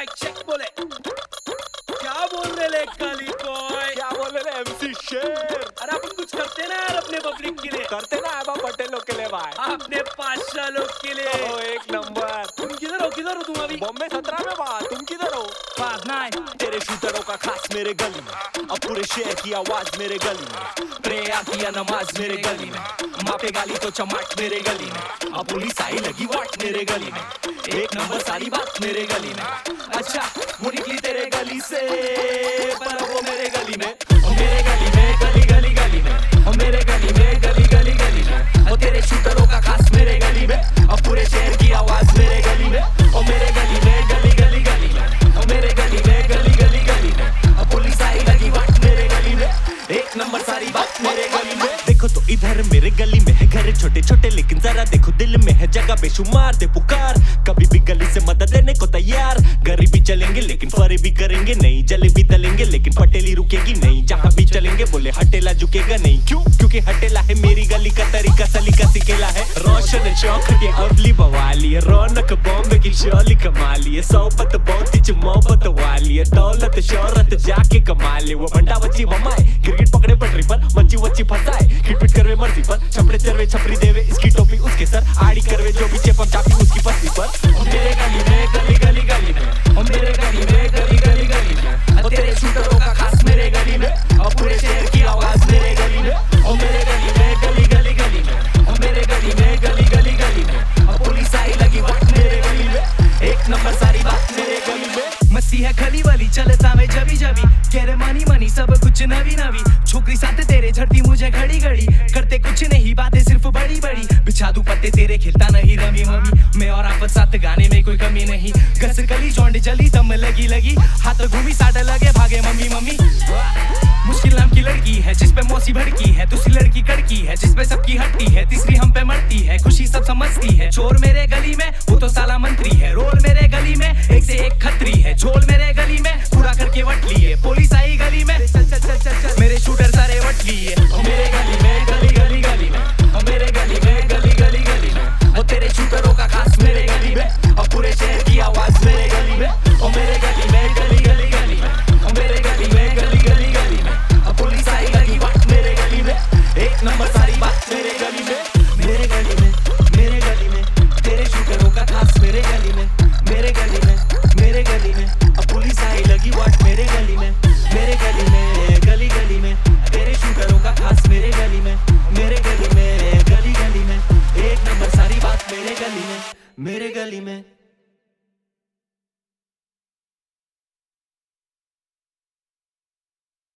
Mic check बोले। क्या बोल रहे ले काली बॉय? क्या बोल रहे एमसी शेर? अरे अपन कुछ करते ना यार अपने पब्लिक के लिए। करते ना आबा पटेल लोग के लिए भाई, अपने पाशा लोग के लिए। ओ एक नंबर। तुम किधर हो तुम अभी? बॉम्बे 17 में बा, तुम किधर हो? पास ना है। तेरे शूटरों का खास मेरे गली में, अब पूरे शहर की आवाज मेरे गली में, प्रेयर किया नमाज मेरे गली में, मापे गाली तो चमाट मेरे गली में, अब पुलिस आई लगी वाट मेरे गली में, एक नंबर सारी बात मेरे गली में। अच्छा वो निकली तेरे गली से, पर अब वो मेरे गली में, मेरे गली में, गली गली गली में, और मेरे गली में, गली गली गली में, और तेरे शूटरों का खास मेरे गली में, अब पूरे शहर की आवाज मेरे गली में, और मेरे गली में, गली गली गली में, और मेरे गली में, गली गली गली में, अब पुलिस आई लगी वाट मेरे गली में, एक नंबर सारी बात मेरे गली में। देखो तो इधर मेरे गली में है घर छोटे छोटे, लेकिन जरा देखो दिल में है जगह बेशुमार, दे पुकार कभी भी गली से मदद लेने को तैयार। गरीबी चलेंगे लेकिन फरे भी करेंगे नहीं, जलेबी तलेंगे लेकिन पटेली रुकेगी नहीं, जहाँ भी चलेंगे बोले हटेला झुकेगा नहीं। क्यों? क्योंकि हटेला है मेरी गली का तरीका, सलीका सिकेला है। रोशन चौक के अवली बवाली है, रौनक बॉम्बे की शोली कमाली है, सोबत बहुत ही मोहब्बत वाली है, दौलत शोहरत जाके कमा ले। वो बंडा बच्ची ममाए, क्रिकेट पकड़े पटरी पर, मच्छी वच्ची फंसाए, खिटपिट करवे मर्जी पर, छपड़े चरवे छपरी देवे, इसकी टोपी उसके सर, आड़ी करवे जो भी चेपम चापी उसकी पत्नी पर। मेरे गली में, गली गली गली में, और मेरे गली में, गली गली गली में, और तेरे शूटरों का खास मेरे गली में, और पूरे शहर की आवाज मेरे गली में, और मेरे गली में, गली गली गली में, और मेरे गली में, गली गली गली में, और पुलिस आई लगी वाट मेरे गली में, एक नंबर सारी बात मेरे गली में। मस्ती है खली वाली चलता मैं जबी जबी, कह रहे मनी मनी सब कुछ नवी नवी, छोकरी साथ तेरे झड़ती मुझे घड़ी घड़ी, करते कुछ नहीं बातें सिर्फ बड़ी बड़ी, बिछा दूं पत्ते तेरे खिलता नहीं रमी मम्मी, मैं और आप साथ गाने में कोई कमी नहीं, गस गली जोंड जली दम लगी लगी, हाथ घूमी साट लगे भागे मम्मी मम्मी। मुश्किल नाम की लड़की है जिसपे मौसी भड़की है, दूसरी लड़की कड़की है जिसपे सबकी हटती है, तीसरी हम पे मरती है, खुशी सब समझती है, चोर मेरे गली में वो तो साला मंत्री है, रोल मेरे गली में एक से एक खतरी है, झोल मेरे